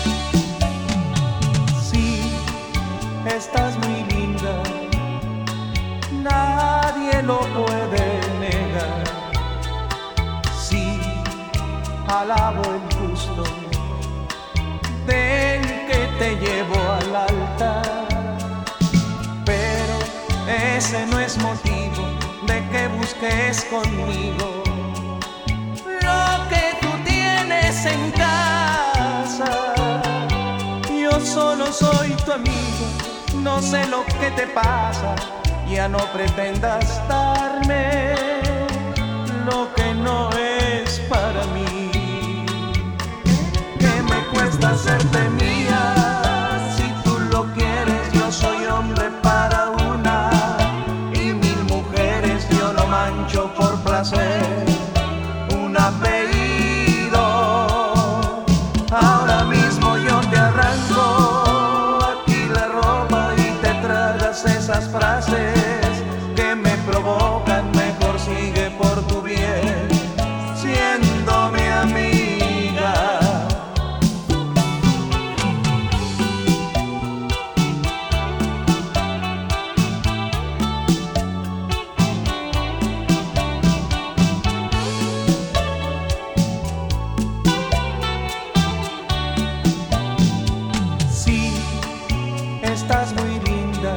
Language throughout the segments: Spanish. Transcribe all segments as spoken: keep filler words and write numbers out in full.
Sí, estás muy linda, nadie lo puede negar. Sí, alabo el gusto del que te llevo al altar, pero ese no es motivo de que busques conmigo lo que tú tienes en casa. Yo solo soy tu amigo, no sé lo que te pasa, ya no pretendas darme lo que no es para mí. ¿Qué me cuesta hacerte mía? Si tú lo quieres, yo soy hombre para una, y mil mujeres yo no mancho por placer un apellido. Ahora mismo yo te arranco aquí la ropa y te tragas esas frases que me provocan. Mejor sigue por tu bien siendo mi amiga. Sí, estás muy linda,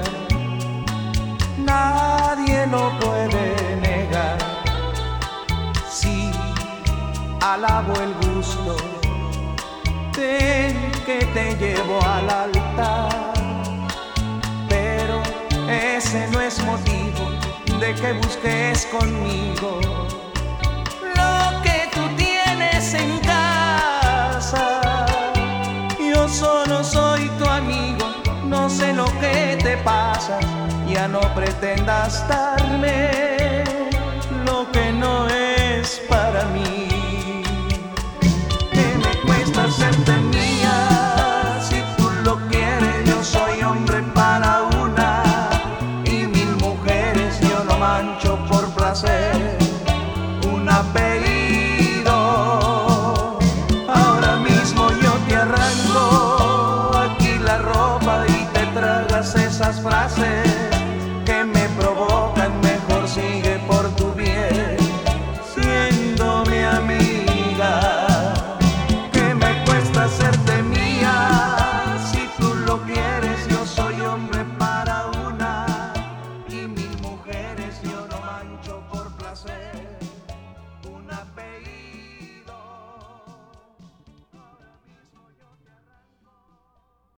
nadie lo puede negar. Sí, alabo el gusto del que te llevo al altar, pero ese no es motivo de que busques conmigo lo que tú tienes en casa. Yo solo soy tu amigo, no sé lo que te pasa, ya no pretendas darme lo que no es para mí. ¿Qué me cuesta hacerte mía? Si tú lo quieres, yo soy hombre para una, y mil mujeres yo no mancho por placer un apellido. Ahora mismo yo te arranco